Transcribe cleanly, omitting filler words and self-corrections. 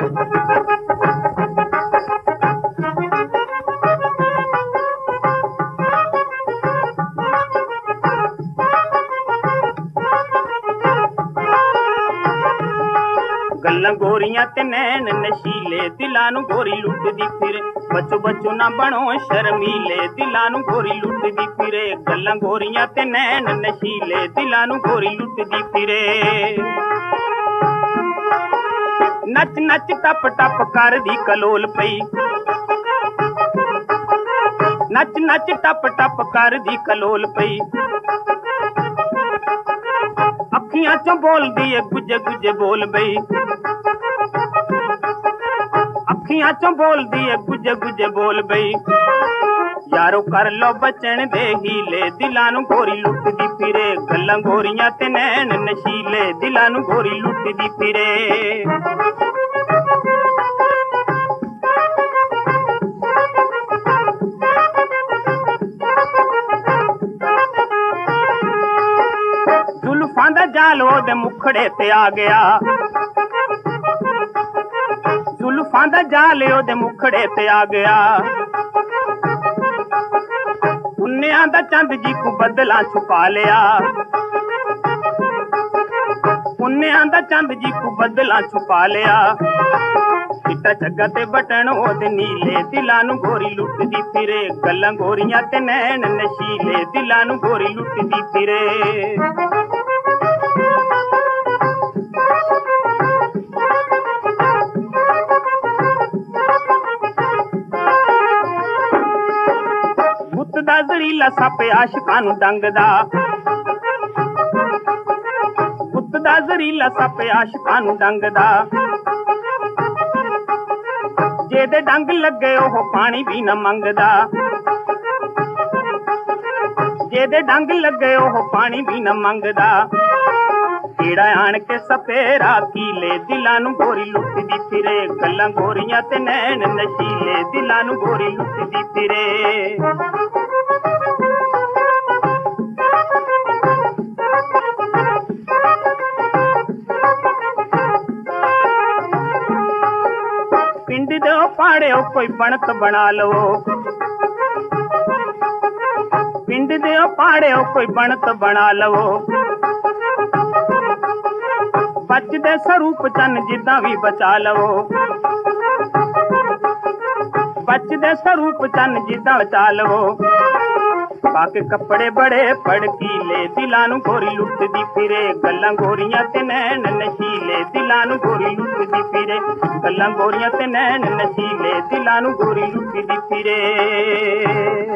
गल्लां गोरियां ते नैन नशीले दिलां नू गोरी लुटदी फिरे। बच्चो बच्चो ना बनो शर्मीले दिलां नू गोरी लुटदी फिरे। गल्लां गोरियां ते नैन नशीले दिलां नू गोरी लुटदी फिरे। नच नच टप टप कर दी कलोल पई, नच नच टप टप कर दी कलोल पई। अखियां चों बोल दिए गुजे गुजे बोल बई, अखियां चों बोल दिए गुजे गुजे बोल बई। यारो कर लो बचन दे हीले दिलां नू गोरी लुटदी फिरे। गल्लां गोरियां ते नैन नशीले दिलां नू गोरी लुटदी फिरे। जुल्फां दा जाल ओदे मुखड़े ते आ गया, जुल्फां दा जाल ओदे मुखड़े ते आ गया। पुन्नेआं दा चंद जी को बदला छुपा लिया, पुन्नेआं दा चंद जी को बदला छुपा लिया। चिट्टा चग्गा ते बटन ओदे नीले दिलां नू गोरी लुटदी फिरे। गल्लां गोरियां ते नैन नशीले दिलां नू गोरी लुटदी फिरे। गुत्त दा जरीला सप आशिकां नू डंगदा, गुत्त दा जरीला सप आशिकां नू डंगदा। जेदे डंग लगे ओह पानी भी न मंगदा, जेदे डंग लगे ओह पानी भी न मंगदा। कीड़ा आण के सपेरा कीले दिलां नू गोरी लुटदी फिरे। गल्लां गोरियां ते नैन नशीले दिलां नू गोरी लुटदी फिरे। पिंड दे पाड़े कोई बनत बना लवो, पिंड दे पाड़े कोई बनत बना लवो। बचदे स्वरूप चन जिद्दां भी बचा लवो, बचदे स्वरूप चन जिद्दां बचा लवो। पाके कपड़े बड़े फड़कीले दिलां नू गोरी लुटदी फिरे। गल्लां गोरियां ते नैन नशीले दिलां नू गोरी लुटदी फिरे। गल्लां गोरियां ते नैन नशीले दिलां नू गोरी लुटदी फिरे।